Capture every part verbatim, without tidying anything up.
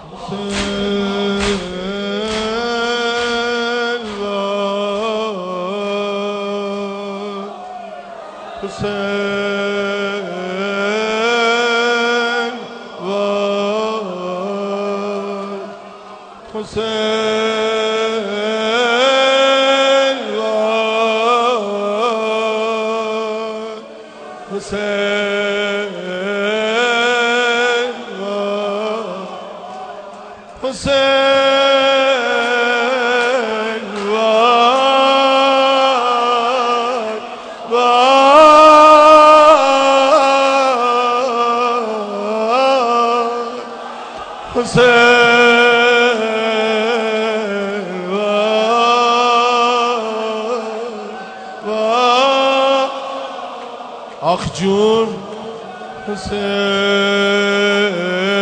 آخ جون حسین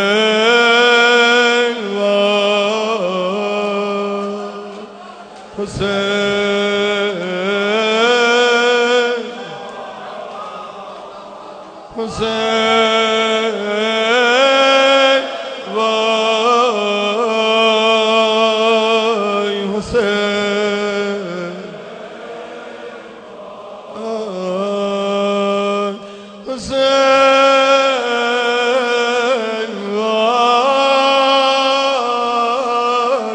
حسین حسین وای حسین حسین وای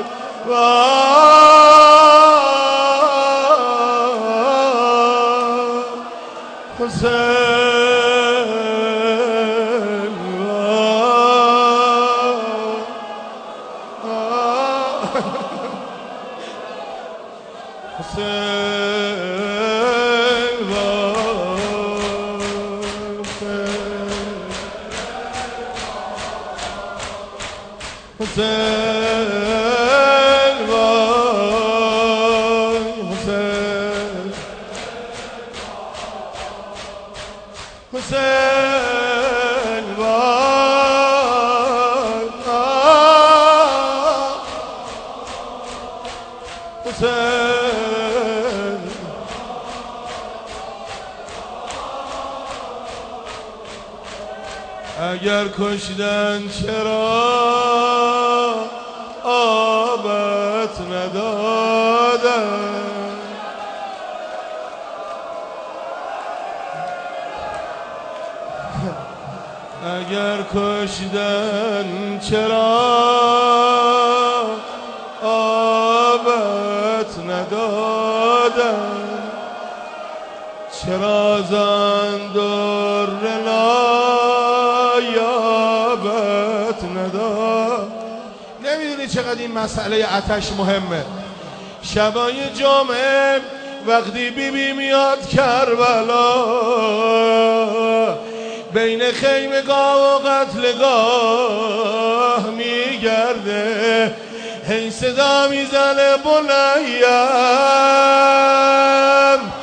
وای حسین حسین حسین وای حسین حسین وای حسین اگر کشتن چرا آبت ندادن اگر کشتن چرا آبت ندادن چرا زن در نایابت ندادن. نمیدونی چقدر این مسئله آتش مهمه. شبای جمعه وقتی بی بی میاد کربلا بین خیمگاه و قتلگاه میگرده هی صدا میزنه بنیم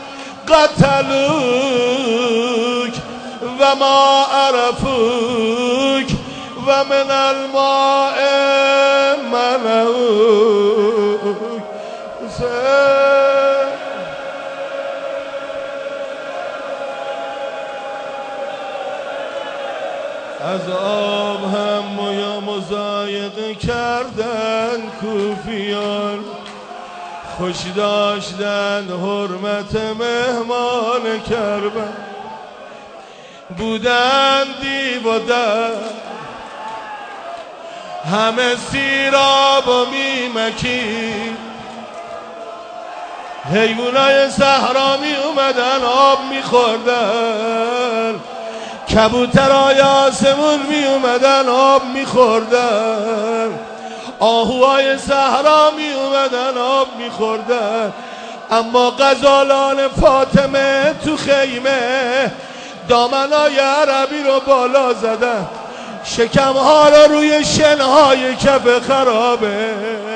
قتلوک و ما عرفوک و من الماء منعوک. از آب هم مویا مزایده کردن کوفیان خوش داشتن حرمت مهمان کربن بودن دیو و در همه سیراب و میمکی حیوانای صحرا می اومدن آب میخوردن کبوترهای آسمون می اومدن آب می خوردن آهوهای صحرا می اومدن آب می خوردن اما غزالان فاطمه تو خیمه دامنای عربی رو بالا زدن شکمها رو روی شنهای کف خرابه